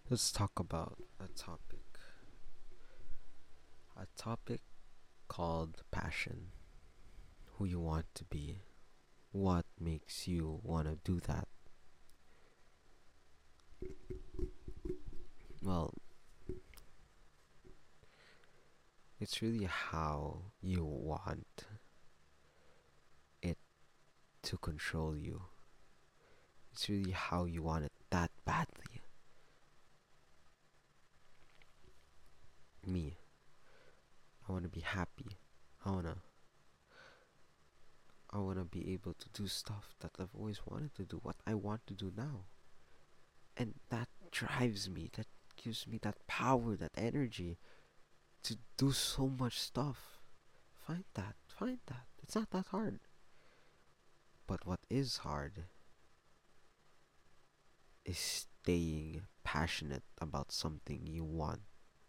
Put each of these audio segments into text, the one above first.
Let's talk about a topic called passion. Who you want to be. What makes you want to do that? Well, it's really how you want it to control you. It's really how you want it that badly. Me, I want to be happy. I want to I want to be able to do stuff that I've always wanted to do, what I want to do now. And that drives me, that gives me that power, that energy to do so much stuff. Find that. It's not that hard. But what is hard is staying passionate about something you want.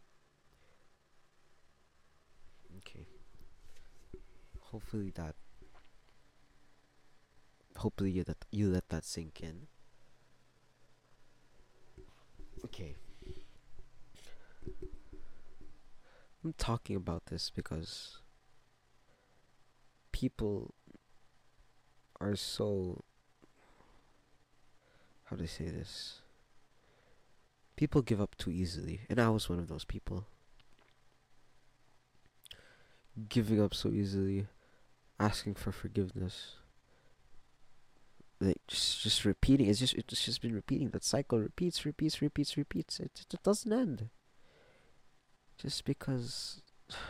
Okay. Hopefully that hopefully you let that sink in. Okay. I'm talking about this because people are so, how do I say this? People give up too easily, and I was one of those people. Giving up so easily, asking for forgiveness, like just repeating. It's just been repeating. That cycle repeats. It doesn't end. Just because,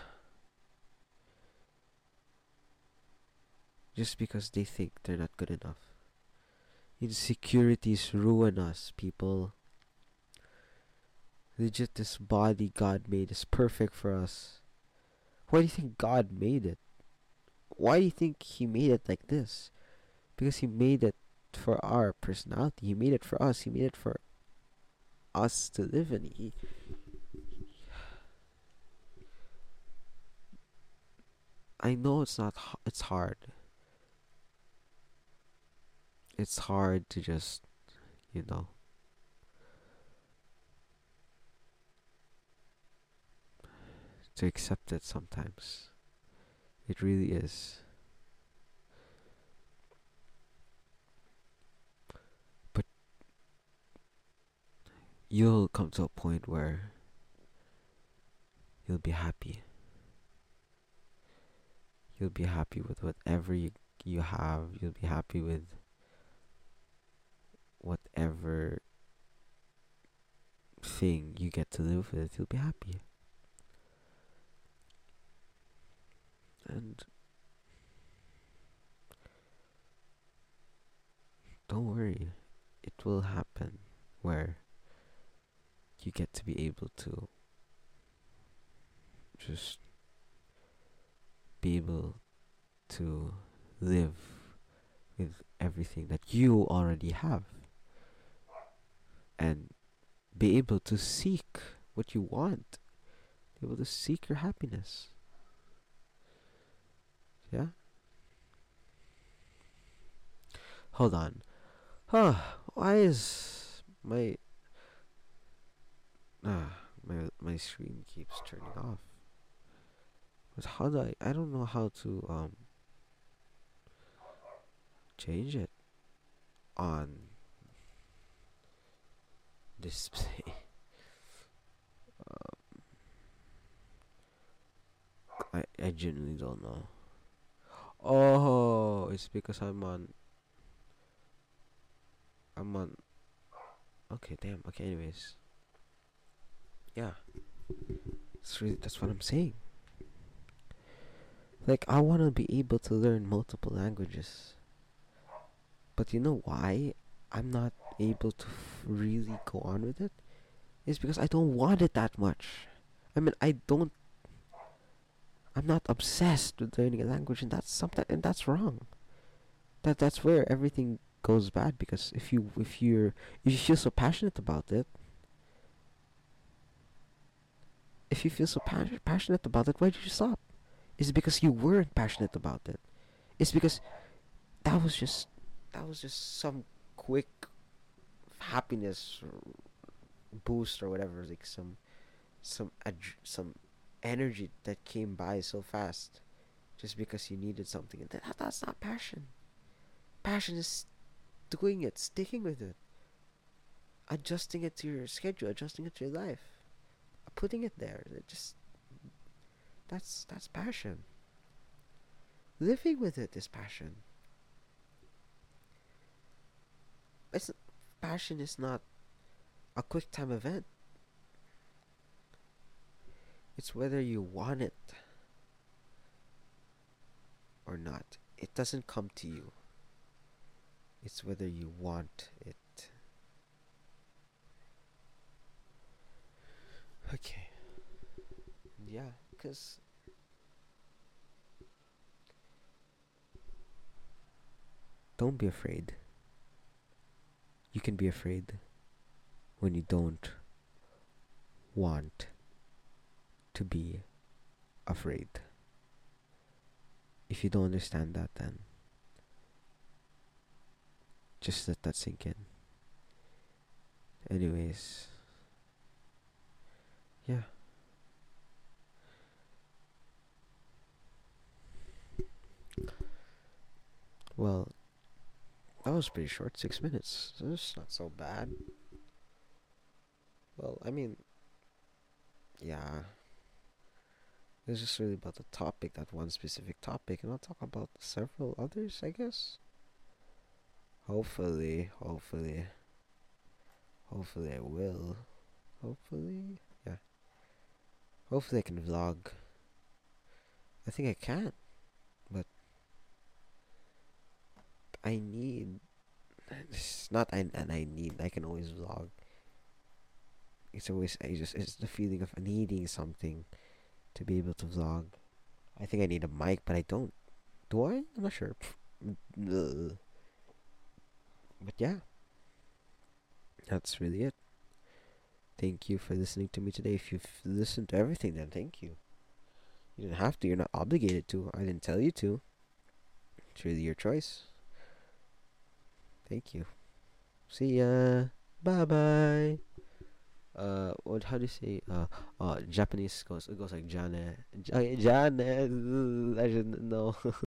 just because they think they're not good enough. Insecurities ruin us, people. Legit, this body God made is perfect for us. Why do you think God made it? Why do you think He made it like this? Because He made it for our personality. He made it for us. He made it for us to live in. I know it's not. It's hard. It's hard to just, you know, to accept it sometimes. It really is. But you'll come to a point where you'll be happy. You'll be happy with whatever you have. You'll be happy with whatever thing you get to live with. You'll be happy. And don't worry, it will happen where you get to be able to just be able to live with everything that you already have and be able to seek what you want, be able to seek your happiness. Yeah? Hold on. Huh, why is my screen keeps turning off? But how do I don't know how to change it on display. I genuinely don't know. Oh, it's because I'm on okay, damn. Okay, anyways. Yeah. That's what I'm saying. Like I want to be able to learn multiple languages. But you know why I'm not able to really go on with it? It's because I don't want it that much. I mean, I'm not obsessed with learning a language, and that's wrong. That's where everything goes bad, because if you feel so passionate about it, if you feel so passionate about it, why did you stop? Is it because you weren't passionate about it? It's because that was just that was just some quick happiness boost or whatever, like some energy that came by so fast just because you needed something. And that's not passion. Passion is doing it, sticking with it, adjusting it to your schedule, adjusting it to your life, putting it there. It just that's passion. Living with it is passion. It's Passion is not a quick time event. It's whether you want it or not. It doesn't come to you. It's whether you want it. Okay. Yeah, because don't be afraid. You can be afraid when you don't want to be afraid. If you don't understand that, then just let that sink in. Anyways, yeah. Well, that was pretty short, 6 minutes. So it's not so bad. Well, I mean, yeah. It's just really about the topic, that one specific topic, and I'll talk about several others, I guess. Hopefully, hopefully I will. Hopefully, yeah. Hopefully I can vlog. I think I can, but I need. It's not I need. I can always vlog. It's the feeling of needing something to be able to vlog. I think I need a mic, but I don't. Do I? I'm not sure. But yeah, that's really it. Thank you for listening to me today. If you've listened to everything, then thank you. You didn't have to. You're not obligated to. I didn't tell you to. It's really your choice. Thank you. See ya. Bye bye. What? How do you say? Japanese goes. It goes like Jane. Jane. I shouldn't know.